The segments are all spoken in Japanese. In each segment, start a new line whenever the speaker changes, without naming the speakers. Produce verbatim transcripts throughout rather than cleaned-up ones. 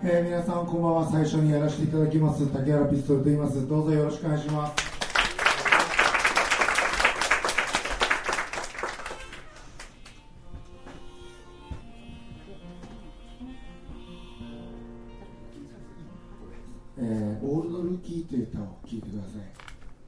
えー、皆さんこんばんは。最初にやらせていただきます竹原ピストルと言います。どうぞよろしくお願いします。えー、オールドルーキーという歌を聴いてください。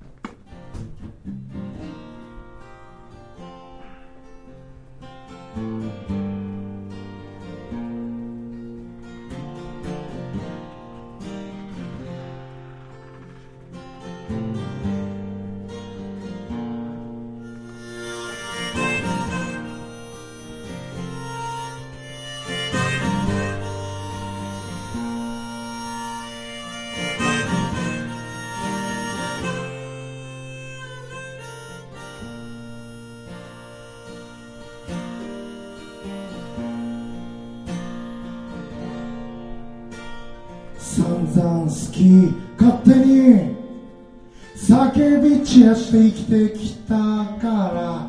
散々好き勝手に叫び散らして生きてきたから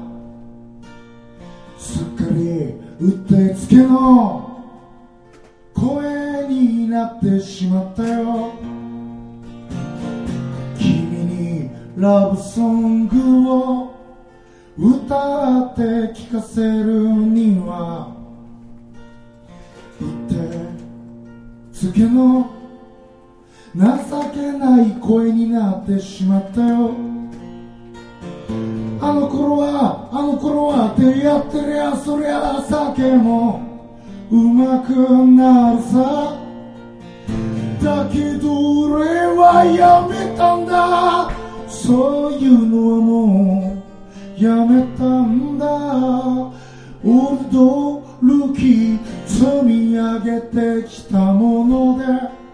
すっかりうってつけの声になってしまったよ。君にラブソングを歌って聞かせるにはうってつけの情けない声になってしまったよ。あの頃はあの頃は出会ってりゃそりゃ酒もうまくなるさ。だけど俺はやめたんだ。そういうのはもうやめたんだ。オールドルーキー積み上げてきたもので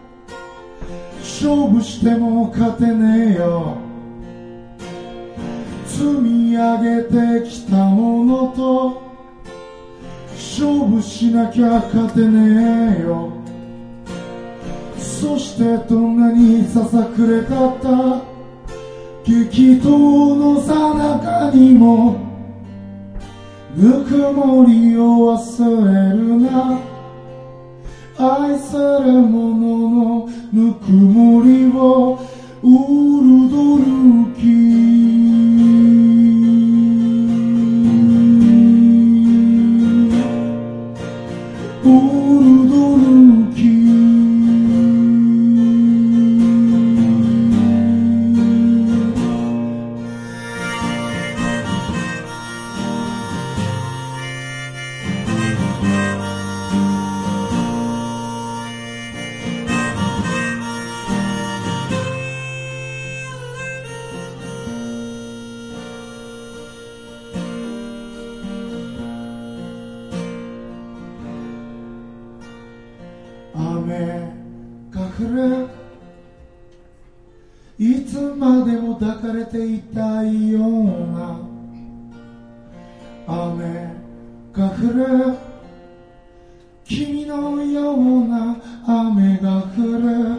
勝負しても勝てねえよ。積み上げてきたものと勝負しなきゃ勝てねえよ。そしてどんなにささくれだった激闘のさなかにもぬくもりを忘れるな。愛され者のぬくもりをウルドルーキーウルドルーキー雨が降るいつまでも抱かれていたいような雨が降る君のような雨が降る。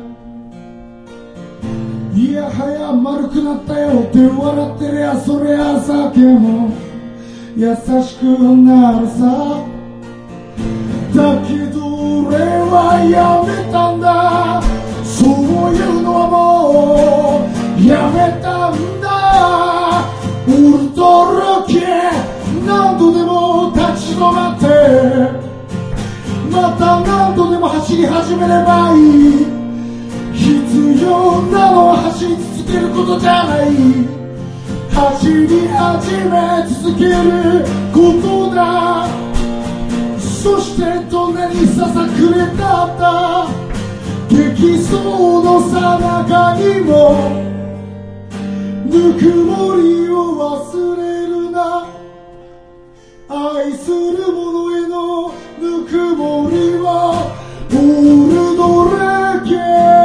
いやはや丸くなったよって笑ってりゃそりゃ酒も優しくなるさ。だけど俺はやめたんだ。そういうのはもうやめたんだ。ウルトラ系何度でも立ち止まってまた何度でも走り始めればいい。必要なのは走り続けることじゃない。走り始め続けることだ。そしてどんなにささくれだった激闘のさなかにもぬくもりを忘れるな。愛する者へのぬくもりはオールドレゲ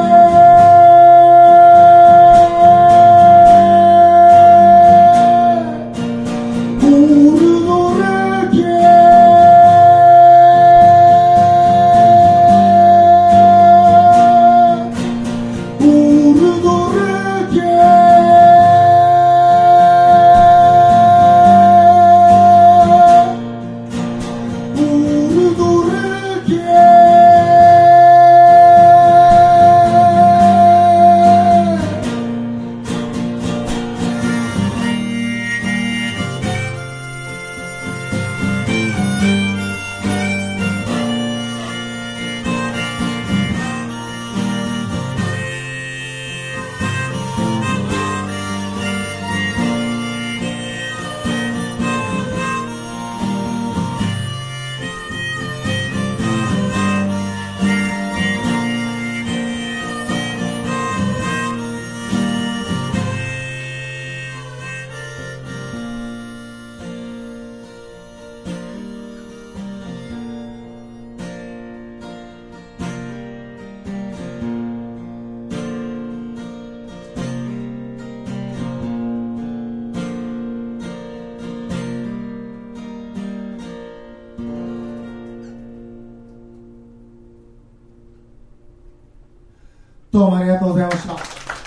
オールドレゲどうもありがとうございました。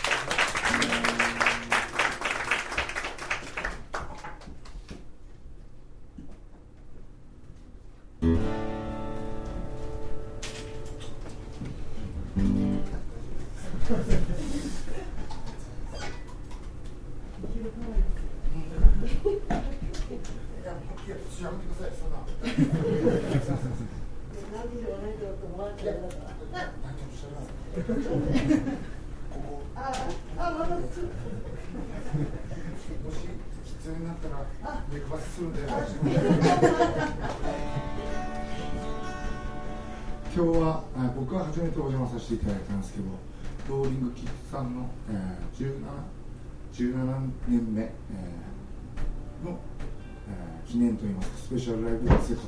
今日は僕は初めてお邪魔させていただいたんですけど、ローリングキッズさんの、えー、じゅうなな, じゅうななねんめ、えー、の、えー、記念といいますかスペシャルライブということで、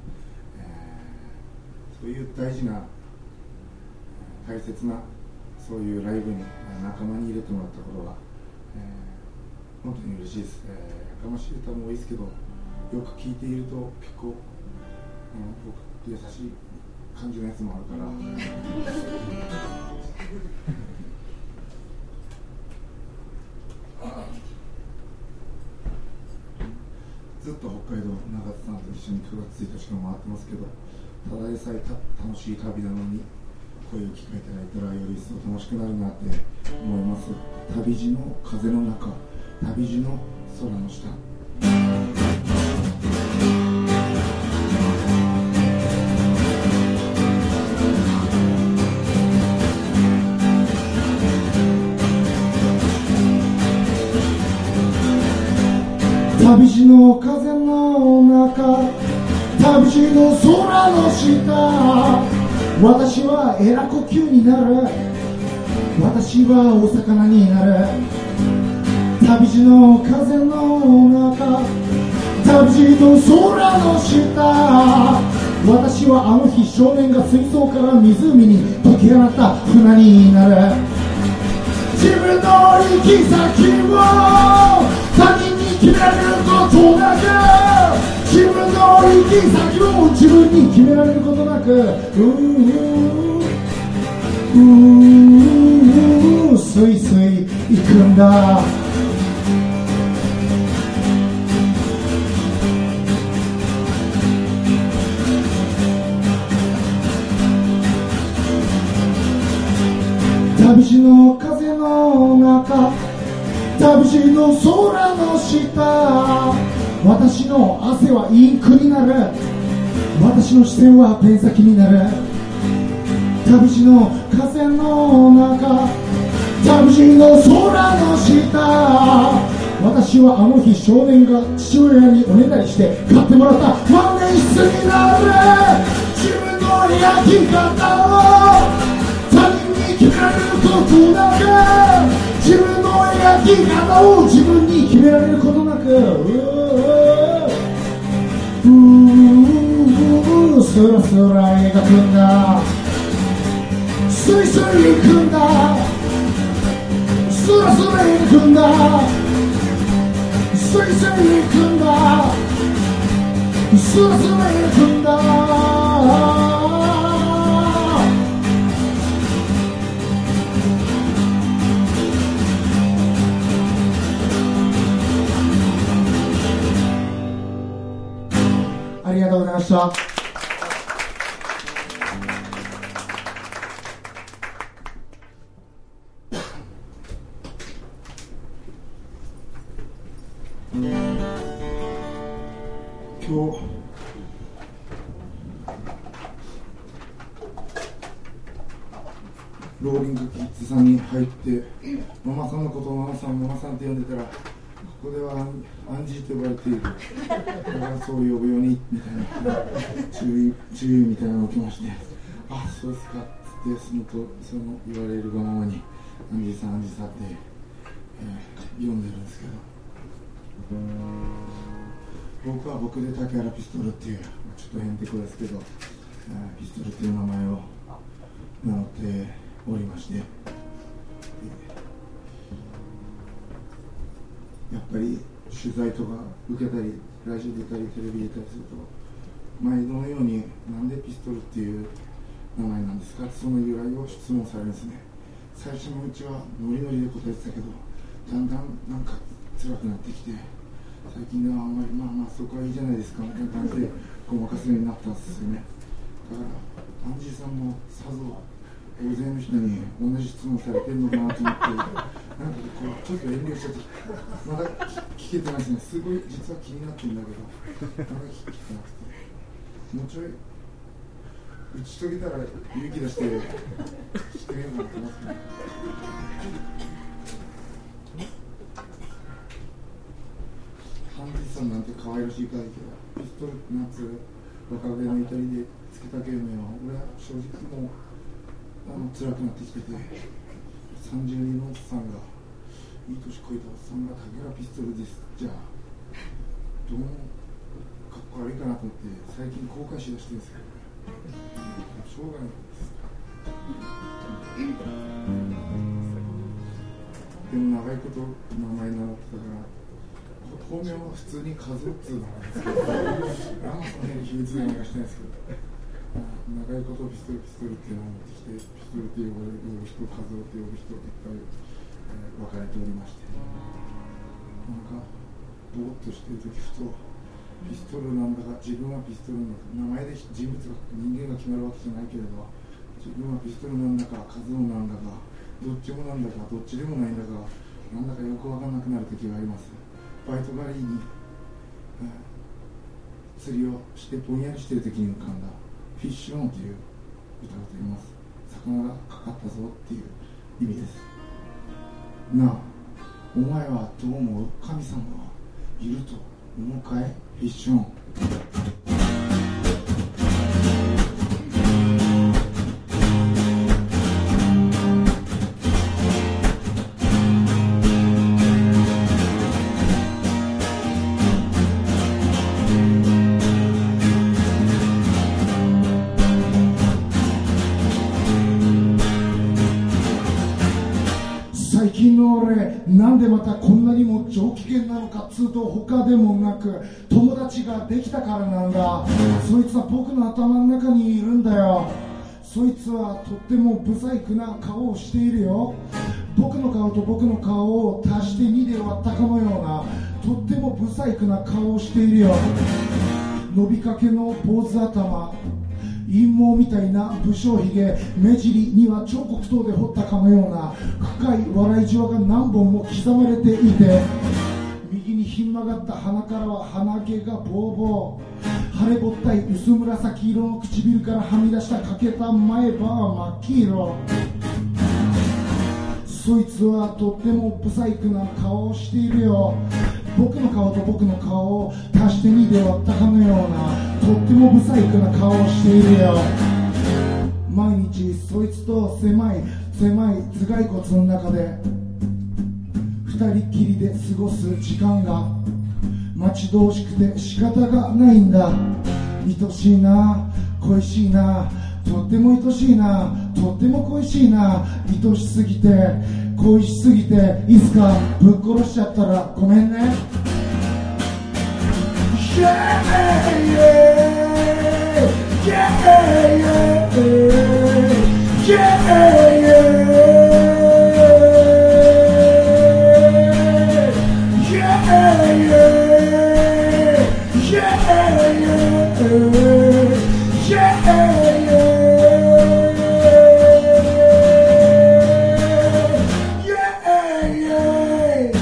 えー、そういう大事な大切なそういうライブに仲間に入れてもらったことが、えー、本当に嬉しいです。えー、やかましい歌も多いですけど、よく聴いていると結構、うん、僕優しい感じのやつもあるからずっと北海道長津さんと一緒にくがつついたちから回ってますけど、ただでさえた楽しい旅なのにこういう機会いただいたらより一層楽しくなるなって思います。旅路の風の中、旅路の空の下。旅路の風の中、旅路の空の下、私はエラ呼吸になる、私はお魚になる。旅路の風の中、旅路の空の下、私はあの日少年が水槽から湖に解き放った船になる。自分の行き先を他人に決められることなく、自分の行き先を自分に決められることなく、うーうースイスイ行くんだ。旅路の風の中、旅路の空の下、私の汗はインクになる、私の視線はペン先になる。旅路の風の中、旅路の空の下、私はあの日少年が父親におねだりして買ってもらった万年筆になる。自分の焼き方を他人に決められることなく、自分の焼き方を自分に決められることなく、うースラスラ描くんだ、スイスイ行くんだ、スラスラ行くんだ、スイスイ行くんだ、スラスラ行くんだ。ありがとうございました。今日ローリングキッズさんに入ってママさんのことをママさんママさんって呼んでたら、ここではアンジーと呼ばれている、だからそう呼ぶようにみたいな注意注意みたいなのが起きまして、あ、そうですかっつってそのとその言われるがままにアンジーさんアンジーさんって、えー、呼んでるんですけど、僕は僕で竹原ピストルっていうちょっとへんてこですけど、えー、ピストルっていう名前を名乗っておりまして、やっぱり取材とか受けたりラジオ出たりテレビ出たりすると、毎度のようになんでピストルっていう名前なんですか、その由来を質問されるんですね。 最初のうちはノリノリで答えてたけど、だんだんなんか辛くなってきて、最近ではあんまりまあまあそこはいいじゃないですかみたいな感じでごまかすようになったんですよね。だからアンジーさんもさぞ大勢の人に同じ質問されてるのかなと思ってなんかこうちょっと遠慮しちゃってまだ聞けてますね。すごい実は気になってるんだけどまだ聞けてなくて、もうちょい打ち解けたら勇気出してしてみようかなと思いますね。ハンディさんなんて可愛らしいからいけど、ピストル夏若気の至りでつけたゲームは俺は正直もうあの辛くなってきてて、さんじゅうにのおっさんがいい年こいたおっさんが竹原ピストルですじゃあどうもかっこ悪いかなと思って最近後悔しだしてるんですけど、しょうがないです。でも長いこと名前習ってたから本名は普通に数っつうのなんですけどあんまその辺に秘密なんかしてないですけど、長いことピストルピストルっていうのを持ってきて、ピストルって呼ぶ人、数をって呼ぶ人いっぱい、えー、分かれておりまして、なんかぼーっとしてるときふとピストルなんだか、自分はピストルなんだか、名前で人物が人間が決まるわけじゃないけれど、自分はピストルなんだか数をなんだかどっちもなんだかどっちでもないんだかなんだかよく分かんなくなるときがあります。バイト帰りに、えー、釣りをしてぼんやりしてるときに浮かんだフィッシュオンという歌を歌います。魚がかかったぞっていう意味です。なあ、お前はどう思う？神様はいると思うかい？フィッシュオン。なんでまたこんなにも上機嫌なのかっつうと他でもなく友達ができたからなんだ。そいつは僕の頭の中にいるんだよ。そいつはとってもブサイクな顔をしているよ。僕の顔と僕の顔を足してにで割ったかのようなとってもブサイクな顔をしているよ。伸びかけの坊主頭、陰謀みたいな武将ひげ、目尻には彫刻刀で彫ったかのような深い笑いじわが何本も刻まれていて、右にひん曲がった鼻からは鼻毛がボーボー、腫れぼったい薄紫色の唇からはみ出した欠けた前歯は真っ黄色。そいつはとってもブサイクな顔をしているよ。僕の顔と僕の顔を足してにで割ったかのようなとってもブサイクな顔をしているよ。毎日そいつと狭い狭い頭蓋骨の中で二人きりで過ごす時間が待ち遠しくて仕方がないんだ。愛しいな、恋しいな、とっても愛しいな、とっても恋しいな、愛しすぎて恋しすぎていつかぶっ殺しちゃったらごめんね。Yeah, yeah, yeah, yeah, yeah, yeah.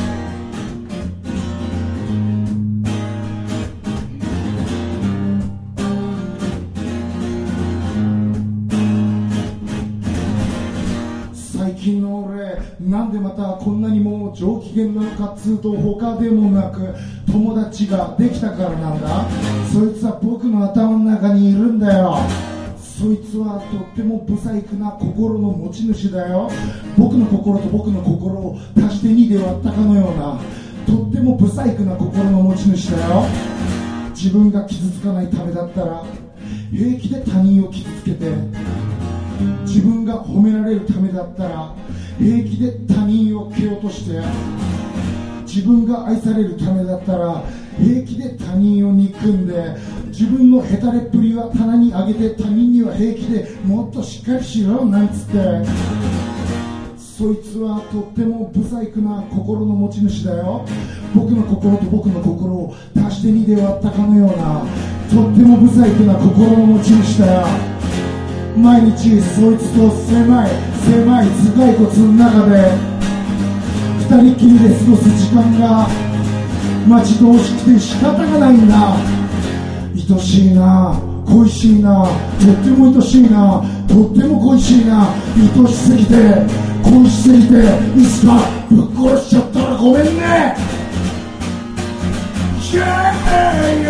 最近の俺、なんでまたこんなにも上機嫌なのかっつうと他でもなく友達ができたからなんだ。そいつは僕の頭の中にいるんだよ。そいつはとってもブサイクな心の持ち主だよ。僕の心と僕の心を足してにで割ったかのようなとってもブサイクな心の持ち主だよ。自分が傷つかないためだったら平気で他人を傷つけて、自分が褒められるためだったら平気で他人を蹴落として、自分が愛されるためだったら平気で他人を憎んで、自分のヘタレっぷりは棚に上げて他人には平気でもっとしっかりしろなんつって、 そいつはとっても不細工な心の持ち主だよ。僕の心と僕の心を足してにで割ったかのようなとっても不細工な心の持ち主だよ。毎日そいつと狭い狭い頭蓋骨の中で二人きりで過ごす時間が待ち遠しくて仕方がないんだ。愛しいな、恋しいな、とっても愛しいな、とっても恋しいな、愛しすぎて恋しすぎていつかぶっ殺しちゃったらごめんね。Yeah, yeah,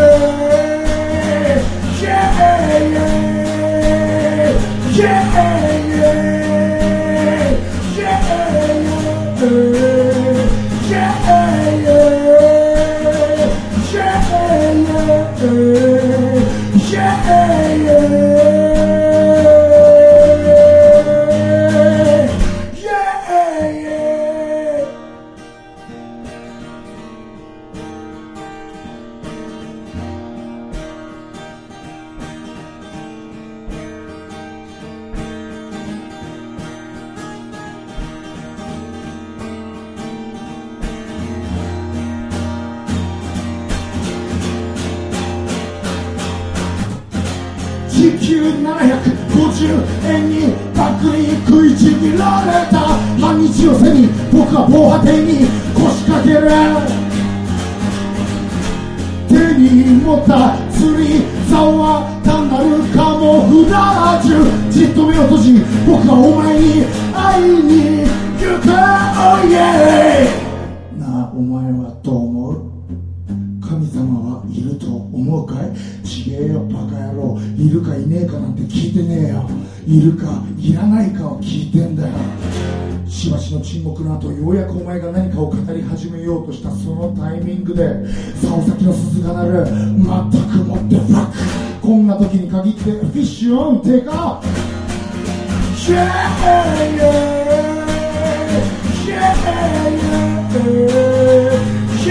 yeah, yeah, yeah.時給ななひゃくごじゅうえんにバッグに食いちぎられた半日を背に僕は防波堤に腰掛ける。手に持った釣り竿は単なるカモフラージュ。じっと目を閉じ僕はお前に会いに行く。Oh yeah なあお前はどう思う？神様はいると思うかい？ちげえよバカ野郎。いるかいねえかなんて聞いてねえよ。いるかいらないかを聞いてんだよ。しばしの沈黙の後ようやくお前が何かを語り始めようとしたそのタイミングで竿先の鈴が鳴る。まったくもってフラック。こんな時に限ってフィッシュオンテイクアウト。Yeah, yeah, yeah, yeah,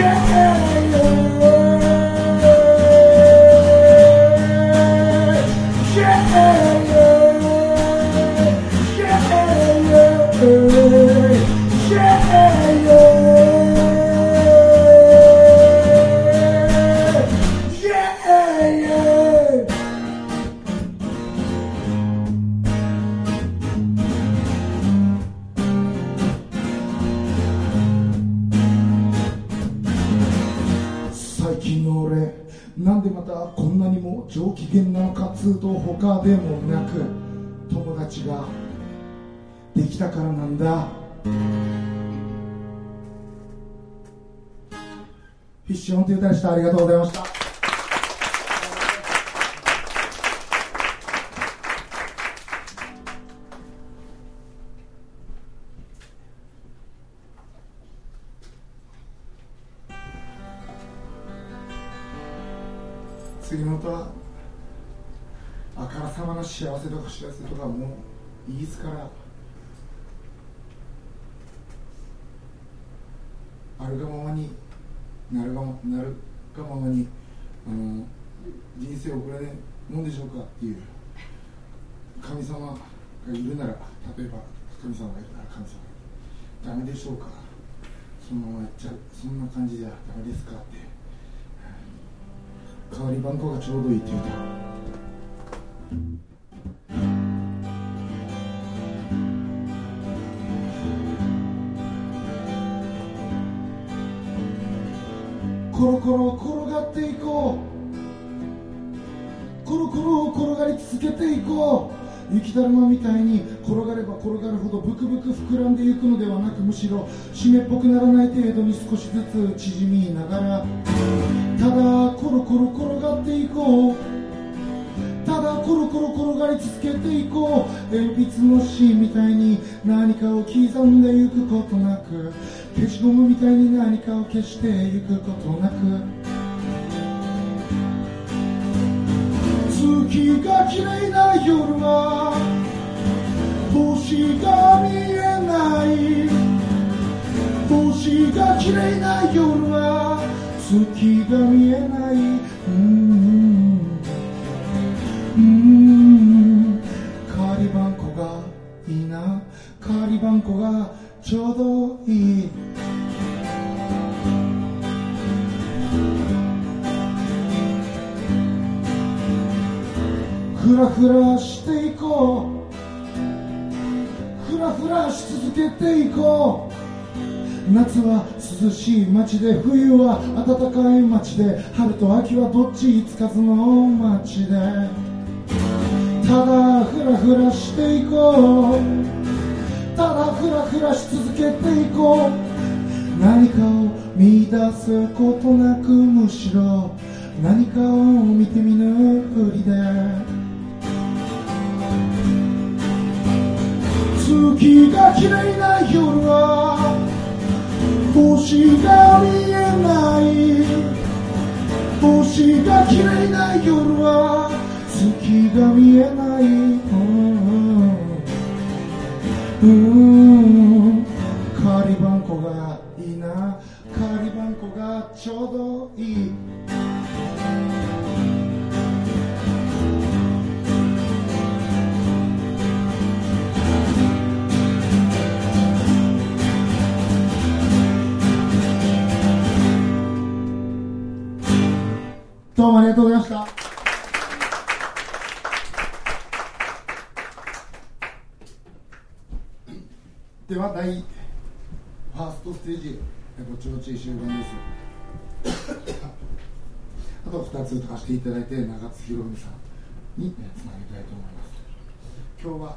yeah.最近の俺なんでまたこんなにも上機嫌なのかつうと他でもなく友達ができたからなんだ。フィッシュオンという歌でした。ありがとうございました。次の歌はあからさまな幸せとか幸せとかもういいですから、あるがままになるがまなるがままにあの人生を送れないもんでしょうかっていう。神様がいるなら、例えば神様がいるなら神様ダメでしょうか、そのままやっちゃう、そんな感じじゃダメですかって。代わり番号がちょうどいいっていう歌。コロコロ転がっていこう、コロコロ転がり続けていこう。雪だるまみたいに転がれば転がるほどブクブク膨らんでいくのではなく、むしろ湿っぽくならない程度に少しずつ縮みながら、ただコロコロ転がっていこう、ただコロコロ転がり続けていこう。鉛筆の芯みたいに何かを刻んでいくことなく、消しゴムみたいに何かを消していくことなく、月が綺麗な夜は星が見えない、星が綺麗な夜は月が見えない。うーんうーん代わり番号がいいな、代わり番号がちょうどいい。ふらふらしていこう、ふらふらし続けていこう。夏は涼しい街で、冬は暖かい街で、春と秋はどっちつかずの街で、ただふらふらしていこう、ただふらふらし続けていこう。何かを見出すことなく、むしろ何かを見て見ぬふりで、月が綺麗な夜は星が見えない。星が綺麗な夜は月が見えない。うん、うん、カリバンコがいいな、カリバンコがちょうどいい。どうもありがとうございました。では第ファーストステージぼちぼち終盤です。あとふたつ足していただいて、長津博文さんにつなげたいと思います。今日は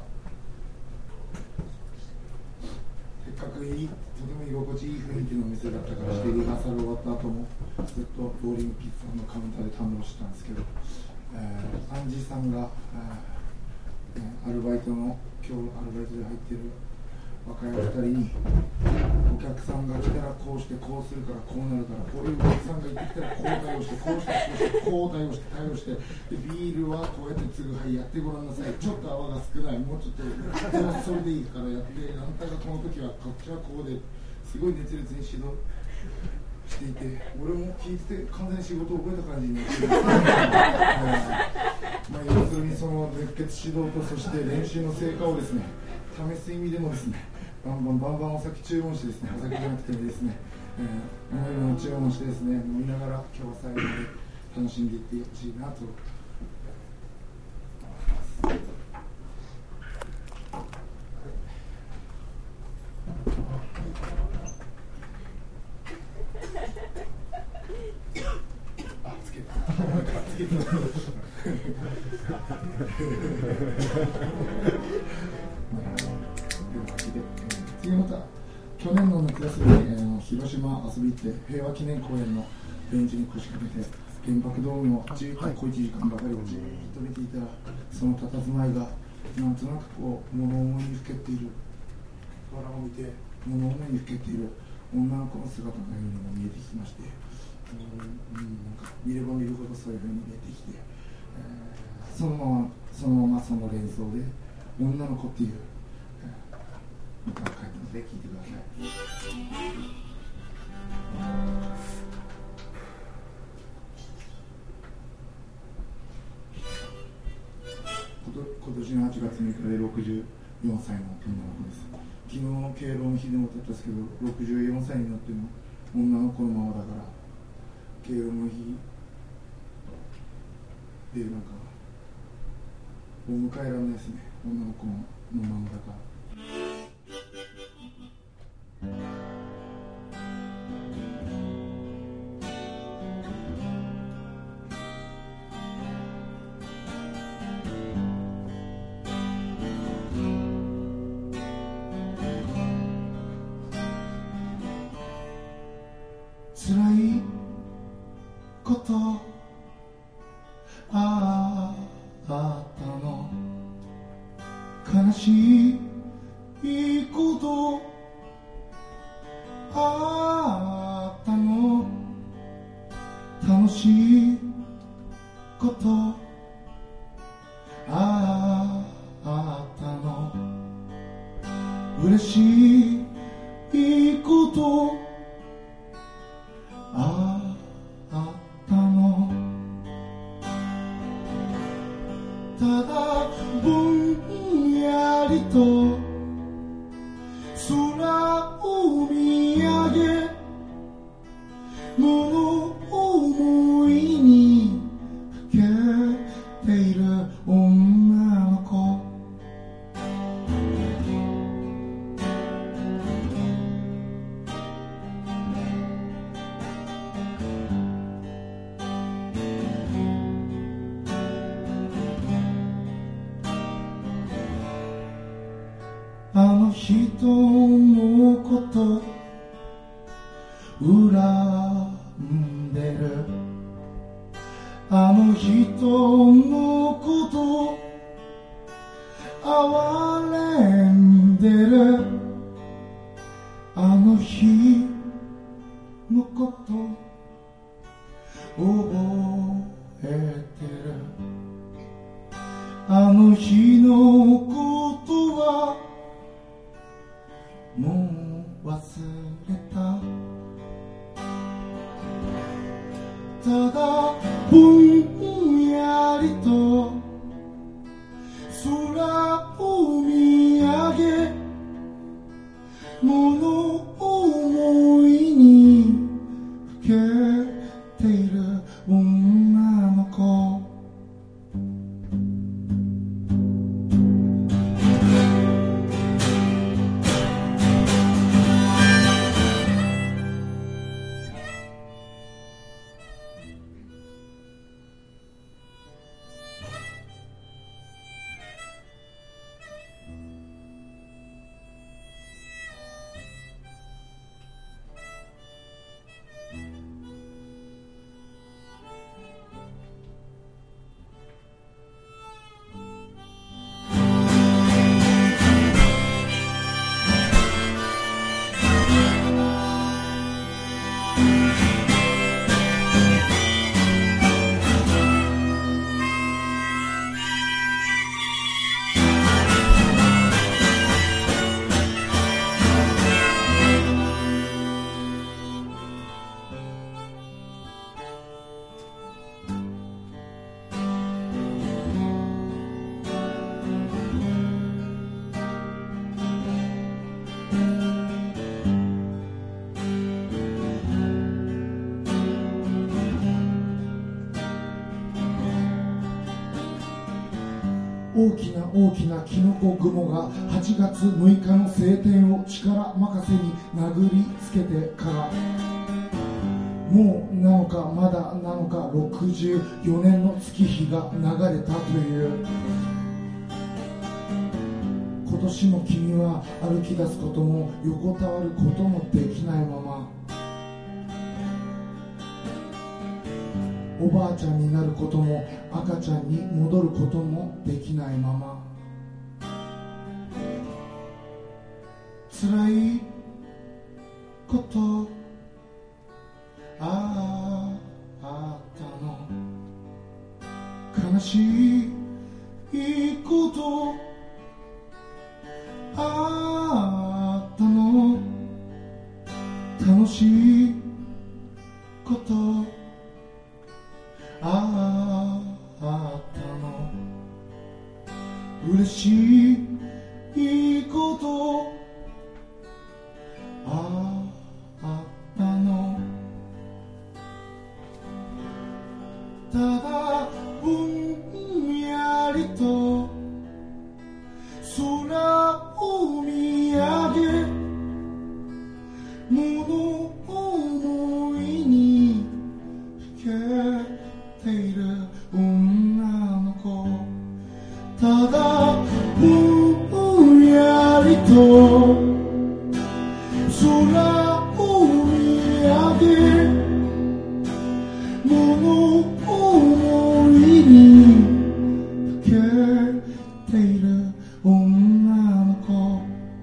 せっかくいい、とても居心地いい雰囲気のお店だったからして、リハーサル終わった後もずっとローリングピッツァのカウンターで堪能してたんですけど、えー、アンジーさんが、えー、アルバイトの今日アルバイトで入ってる若いお二人に、お客さんが来たらこうしてこうするからこうなるから、こういうお客さんがいてきたらこう対応して、こうしてこうしてこう対応して対応して、でビールはこうやって継ぐ、はいやってごらんなさい、ちょっと泡が少ない、もうちょっとそれでいいからやって、あんたがこの時はこっちはこうですごい熱烈に指導していて、俺も聞いてて完全に仕事を覚えた感じになってる。まあ要するにその熱血指導と、そして練習の成果をですね試す意味でもですね、バンバンバンバンお酒注文してですね、お酒じゃなくてもですね、えー、飲み物注文してですね、飲みながら今日最後まで楽しんでいってほしいなと思います。あ、つけた。つけた。次また去年の夏休みに、えー、広島遊び行って平和記念公園のベンチに腰掛けて原爆ドームをじっと小いちじかんばかりをじーっと見ていたら、その佇まいがなんとなくこう物思いにふけっている、空を見て物思いにふけている女の子の姿のようにも見えてきまして、うん、なんか見れば見るほどそういうふうに見えてきて、えー、そのままそのままその連想で女の子っていうまた書いてので聞いてください。今年のはちがつむいかでろくじゅうよんさいの女の子です。昨日敬老の日でもだったんですけど、ろくじゅうよんさいになっても女の子のままだから、敬老の日でなんかお迎えられないですね、女の子のままだから。辛いことあったの、悲しいことあったの、楽しいことあったの、嬉しいことあったの、ただぼんやりと空物思いにふけている女の子、あの人のこと恨んでる、あの人のこと哀れんでる、あの日のこと覚えてる、あの日のことはもう忘れた、ただぼんやりと空を見上げ、物思いにふけている女の子、大きな大きなキノコ雲がはちがつむいかの晴天を力任せに殴りつけてから、もうなのかまだなのかろくじゅうよねんの月日が流れたという。今年も君は歩き出すことも横たわることもできないまま、おばあちゃんになることも赤ちゃんに戻ることもできないまま、辛いことああったの、悲しいことあったの、楽しいことああったの、嬉しいことああったの、ただぼんやりと空を見上げ、物思いにふけている女の子、ただぼんやりと空を見上げ、物思いにふけている女の子、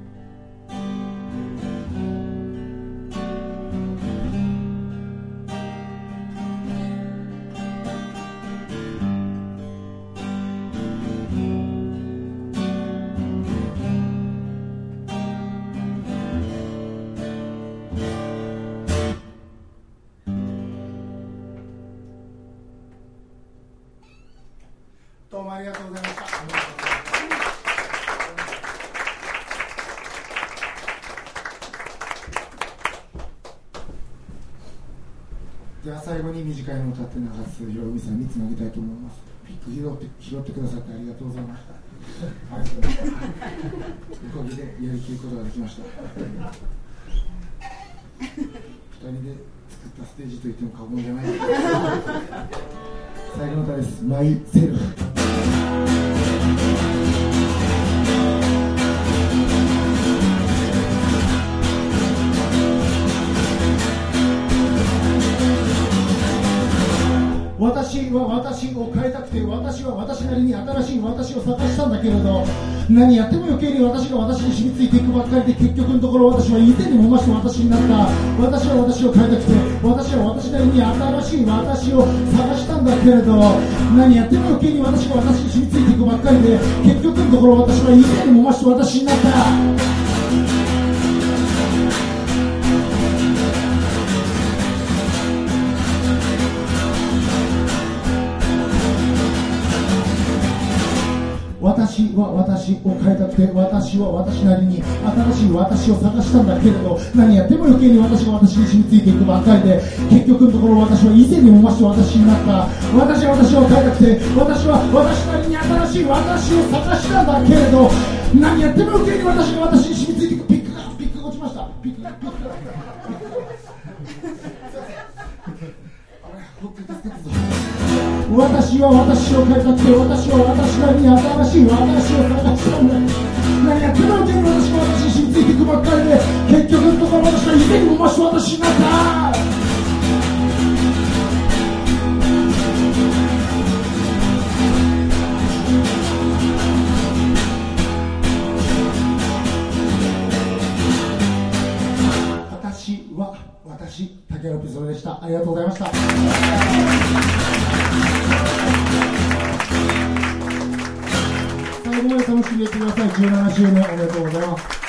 どうもありがとうございました。 では最後に短いのを歌って流すひろみさんにつなげたいと思います。ピック拾って拾ってくださってありがとうございました。はい、おかげでやりきることができました。ふたりで作ったステージといっても過言じゃないです。最後の歌です。マイセルフ。私は私を変えたくて、私は私なりに新しい私を探したんだけれど、何やっても余計に私が私に染みついていくばっかりで、結局のところ私は以前にも増して私になった。私は私を変えたくて、私は私なりに新しい私を探したんだけれど、何やっても余計に私が私に染みついていくばっかりで、結局のところ私は以前にも増して私になった。私は私を変えたくて、私は私なりに新しい私を探したんだけれど、何やっても余計に私が私に染みついていくばっかりで、結局のところ私は以前にも増して私になった。私は私を変えたくて、私は私なりに新しい私を探したんだけれど、何やっても余計に私が私に染みついていく。ピックがピックが落ちました。ピックがピックが私は私を変えたくて、私は私なりに新しい私を探したんだ。何やっても余計に私が私に染みついていくばっかりで、結局のところ私は以前にも増して私になった。私は私、竹原ピソルでした。ありがとうございました。最後まで楽しんでいってください。じゅうななしゅうねんおめでとうございます。